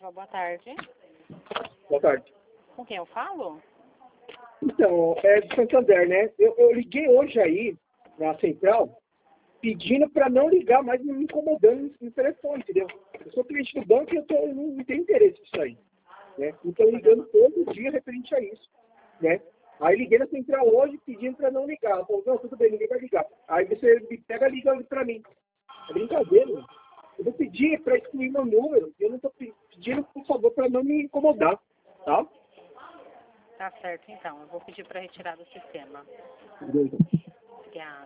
Central, boa tarde. Boa tarde. Com quem eu falo? Então, é de Santander, né? Eu liguei hoje aí na Central pedindo para não ligar mais, me incomodando no telefone, entendeu? Eu sou cliente do banco e eu não tenho interesse nisso aí, né? Então, ligando todo dia referente a isso, né? Aí liguei na Central hoje pedindo para não ligar. Ela falou, não, tudo bem, ninguém vai ligar. Aí você me pega e liga para mim. É brincadeira, mano. Eu vou pedir para excluir meu número e eu não estou pedindo, por favor, para não me incomodar, tá? Tá certo, então. Eu vou pedir para retirar do sistema. Beleza. Obrigada.